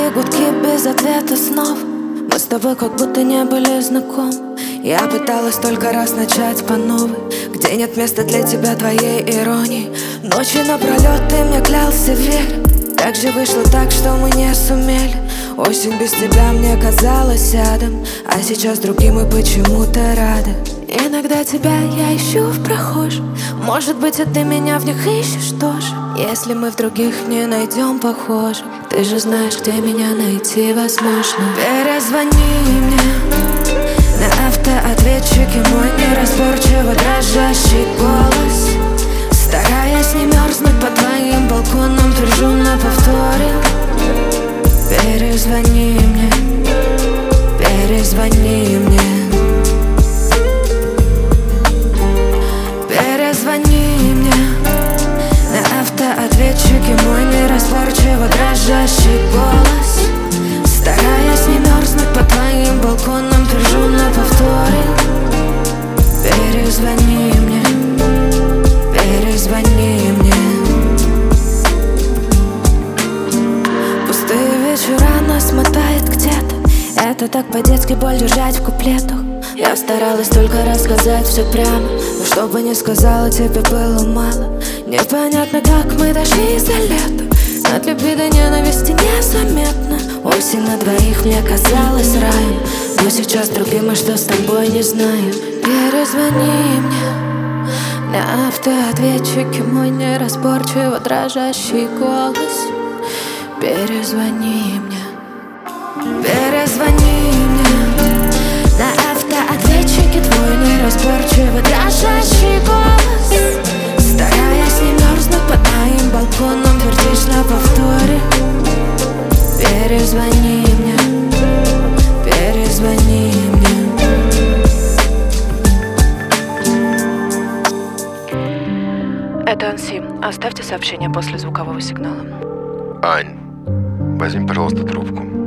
Короткие гудки без ответа снова. Мы с тобой как будто не были знакомы. Я пыталась только раз начать по новой, где нет места для тебя, твоей иронии. Ночи напролет ты мне клялся в вере. Так же вышло так, что мы не сумели. Осень без тебя мне казалась адом, а сейчас другим мы почему-то рады. Иногда тебя я ищу в прохожем. Может быть, и ты меня в них ищешь тоже. Если мы в других не найдем похожих, ты же знаешь, где меня найти возможно. Перезвони мне. На автоответчике мой неразборчиво дрожащий голос. Стараясь не мерзнуть под твоим балконом, твержу на повторе. Перезвони мне, перезвони мне. Перезвони мне. На автоответчике мой неразборчиво дрожащий голос. Стараясь не мерзнуть под твоим балконом, твержу на повторе. Перезвони мне, перезвони мне. Пустые вечера нас мотает где-то. Это так по-детски боль держать в куплетах. Я старалась только рассказать все прямо, но что бы ни сказала, тебе было мало. Непонятно, как мы дошли за лето. От любви до ненависти незаметно. Осень на двоих мне казалась раем, но сейчас другим, и что с тобой не знаю. Перезвони мне. На автоответчике мой неразборчиво дрожащий голос. Перезвони мне. Перезвони мне. На автоответчике твой неразборчиво дрожащий голос. Стараясь не мерзнуть под моим балконом, твердишь на повторе. Перезвони мне, перезвони мне. Это Анси. Оставьте сообщение после звукового сигнала. Ань, возьми, пожалуйста, трубку.